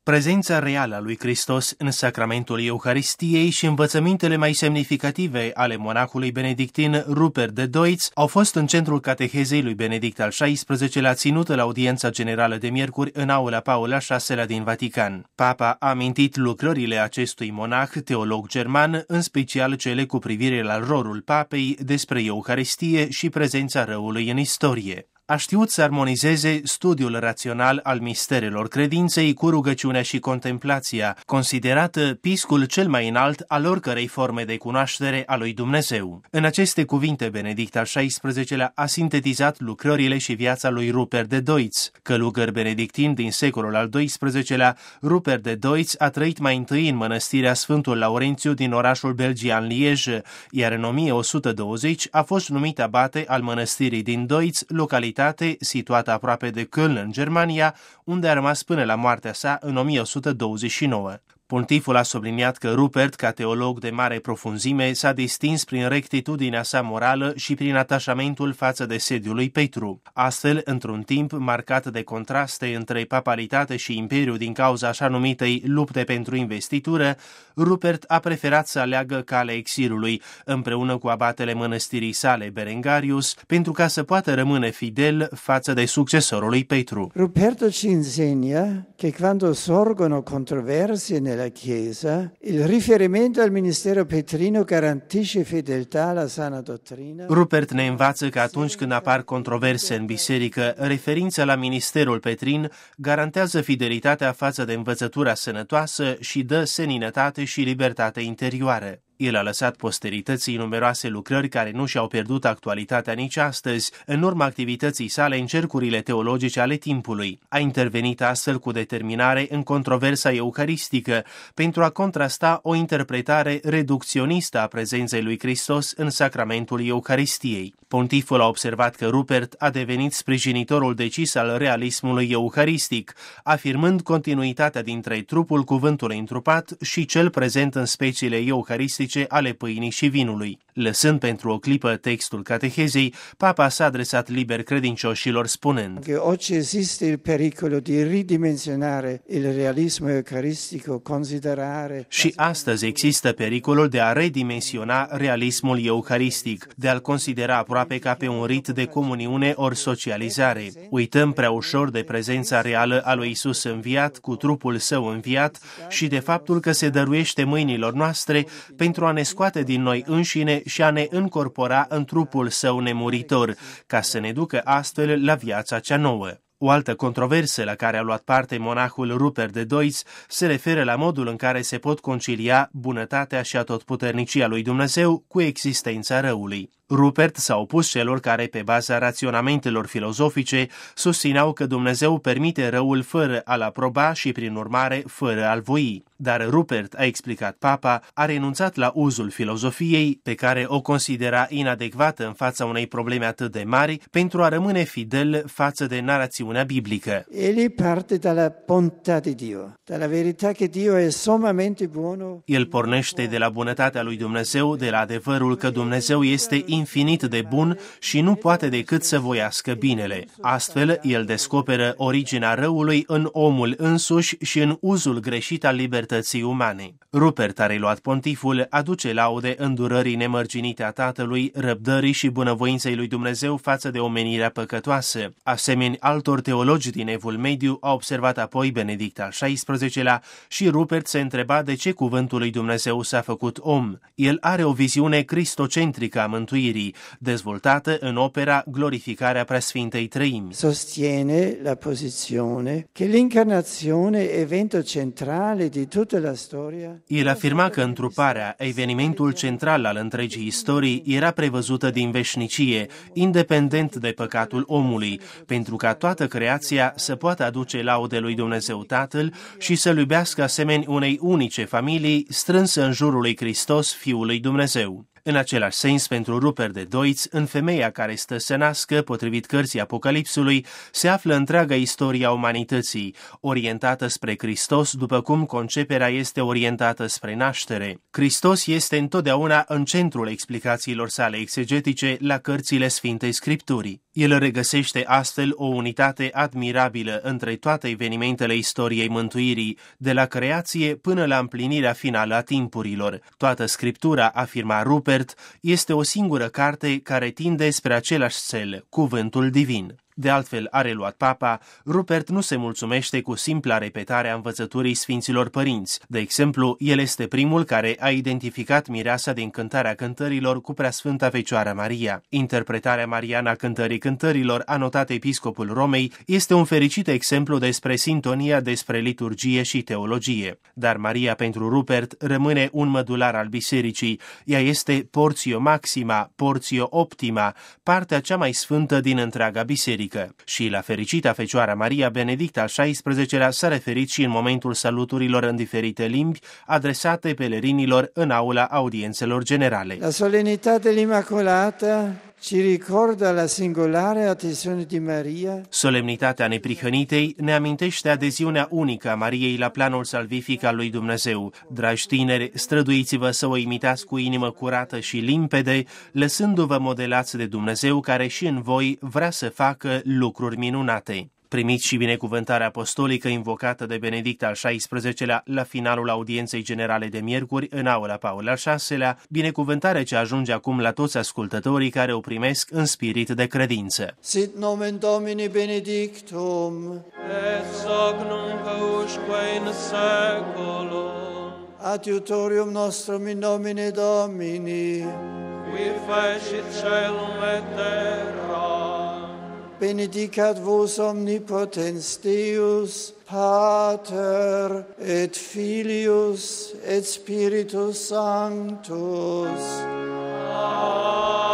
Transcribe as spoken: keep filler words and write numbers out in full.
Prezența reală a lui Hristos în sacramentul Euharistiei și învățămintele mai semnificative ale monahului benedictin Rupert de Deutz au fost în centrul catehezei lui Benedict al șaisprezecelea ținută la audiența generală de miercuri în aula Paul al șaselea din Vatican. Papa a amintit lucrările acestui monah, teolog german, în special cele cu privire la rolul papei despre Euharistie și prezența răului în istorie. A știut să armonizeze studiul rațional al misterelor credinței cu rugăciunea și contemplația, considerată piscul cel mai înalt al oricărei forme de cunoaștere a lui Dumnezeu. În aceste cuvinte, Benedict al șaisprezecelea a sintetizat lucrările și viața lui Rupert de Deutz. Călugăr benedictin din secolul al doisprezecelea, Rupert de Deutz a trăit mai întâi în mănăstirea Sfântul Laurențiu din orașul belgian Liege, iar în o mie o sută douăzeci a fost numit abate al mănăstirii din Deutz, localitate situată aproape de Köln, în Germania, unde a rămas până la moartea sa în o mie o sută douăzeci și nouă. Pontiful a subliniat că Rupert, ca teolog de mare profunzime, s-a distins prin rectitudinea sa morală și prin atașamentul față de sediul lui Petru. Astfel, într-un timp marcat de contraste între papalitate și imperiu din cauza așa numitei lupte pentru investitură, Rupert a preferat să aleagă calea exilului, împreună cu abatele mănăstirii sale Berengarius, pentru ca să poată rămâne fidel față de succesorul lui Petru. Ruperto ci insegna che quando sorgono controversie nella Chiesa, il riferimento al ministero petrino garantisce fedeltà alla sana dottrina. Rupert ne învață că atunci când apar controverse în biserică, referința la ministerul petrin garantează fidelitatea față de învățătura sănătoasă și dă seninătate și libertate interioară. El a lăsat posterității numeroase lucrări care nu și-au pierdut actualitatea nici astăzi, în urma activității sale în cercurile teologice ale timpului. A intervenit astfel cu determinare în controversa eucaristică, pentru a contrasta o interpretare reducționistă a prezenței lui Hristos în sacramentul Eucaristiei. Pontiful a observat că Rupert a devenit sprijinitorul decis al realismului eucaristic, afirmând continuitatea dintre trupul cuvântului întrupat și cel prezent în speciile eucaristice ale pâinii și vinului. Lăsând pentru o clipă textul catehezei, Papa s-a adresat liber credincioșilor spunând că oggi esiste il pericolo di ridimensionare il realismo eucaristico, considerare. Și astăzi există pericolul de a redimensiona realismul eucaristic, de a-l considera aproape ca pe un rit de comuniune ori socializare. Uităm prea ușor de prezența reală a lui Isus înviat, cu trupul său înviat și de faptul că se dăruiește mâinilor noastre pentru a ne scoate din noi înșine și a ne încorpora în trupul său nemuritor, ca să ne ducă astfel la viața cea nouă. O altă controversă la care a luat parte monahul Rupert de Deutz se referă la modul în care se pot concilia bunătatea și atotputernicia lui Dumnezeu cu existența răului. Rupert s-a opus celor care, pe baza raționamentelor filozofice, susțineau că Dumnezeu permite răul fără a-l aproba și, prin urmare, fără a-l voi. Dar Rupert, a explicat Papa, a renunțat la uzul filozofiei, pe care o considera inadecvată în fața unei probleme atât de mari, pentru a rămâne fidel față de narațiunea biblică. Egli parte dalla bontà di Dio, dalla verità che Dio è sommamente buono. El pornește de la bunătatea lui Dumnezeu, de la adevărul că Dumnezeu este infinit de bun și nu poate decât să voiască binele. Astfel, el descoperă originea răului în omul însuși și în uzul greșit al libertății umane. Rupert, a reluat pontiful, aduce laude îndurării nemărginite a Tatălui, răbdării și bunăvoinței lui Dumnezeu față de omenirea păcătoasă. Asemeni altor teologi din Evul Mediu, a observat apoi Benedict al șaisprezecelea, și Rupert se întreba de ce cuvântul lui Dumnezeu s-a făcut om. El are o viziune cristocentrică a mântuirii, dezvoltată în opera Glorificarea Preasfintei Treimi. Sostiene la posizione che l'incarnazione è evento centrale di tutta la storia. El afirma că întruparea, evenimentul central al întregii istorii, era prevăzută din veșnicie, independent de păcatul omului, pentru ca toată creația să poată aduce laude lui Dumnezeu Tatăl și să-L iubească asemeni unei unice familii strânsă în jurul lui Hristos, Fiul lui Dumnezeu. În același sens, pentru Rupert de Deutz, în femeia care stă să nască, potrivit cărții Apocalipsului, se află întreaga istoria umanității, orientată spre Hristos, după cum conceperea este orientată spre naștere. Hristos este întotdeauna în centrul explicațiilor sale exegetice la cărțile Sfintei Scripturii. El regăsește astfel o unitate admirabilă între toate evenimentele istoriei mântuirii, de la creație până la împlinirea finală a timpurilor. Toată Scriptura, afirma Rupert, este o singură carte care tinde spre același cel, cuvântul divin. De altfel, a reluat Papa, Rupert nu se mulțumește cu simpla repetare a învățăturii Sfinților Părinți. De exemplu, el este primul care a identificat mireasa din Cântarea Cântărilor cu Preasfânta Fecioară Maria. Interpretarea mariană a Cântării Cântărilor, anotat episcopul Romei, este un fericit exemplu despre sintonia despre liturgie și teologie. Dar Maria pentru Rupert rămâne un mădular al bisericii. Ea este portio maxima, portio optima, partea cea mai sfântă din întreaga biserică. Și la fericita Fecioara Maria, Benedict al șaisprezecelea s-a referit și în momentul saluturilor în diferite limbi adresate pelerinilor în aula audiențelor generale. La solennitate dell'Immacolata ci ricorda la singolare attenzione di Maria. Solemnitatea Neprihănitei ne amintește adeziunea unică a Mariei la planul salvific al lui Dumnezeu. Dragi tineri, străduiți-vă să o imitați cu inimă curată și limpede, lăsându-vă modelați de Dumnezeu care și în voi vrea să facă lucruri minunate. Primiți și binecuvântarea apostolică invocată de Benedict al șaisprezecelea la finalul audienței generale de miercuri în aula Paul al șaselea, binecuvântare ce ajunge acum la toți ascultătorii care o primesc în spirit de credință. Sit nomen Domini benedictum, et hoc nunc usque in saeculum, adiutorium nostrum in nomine Domini, qui fecit caelum et terra. benedicat vos omnipotens Deus, Pater et Filius et Spiritus Sanctus. Amen.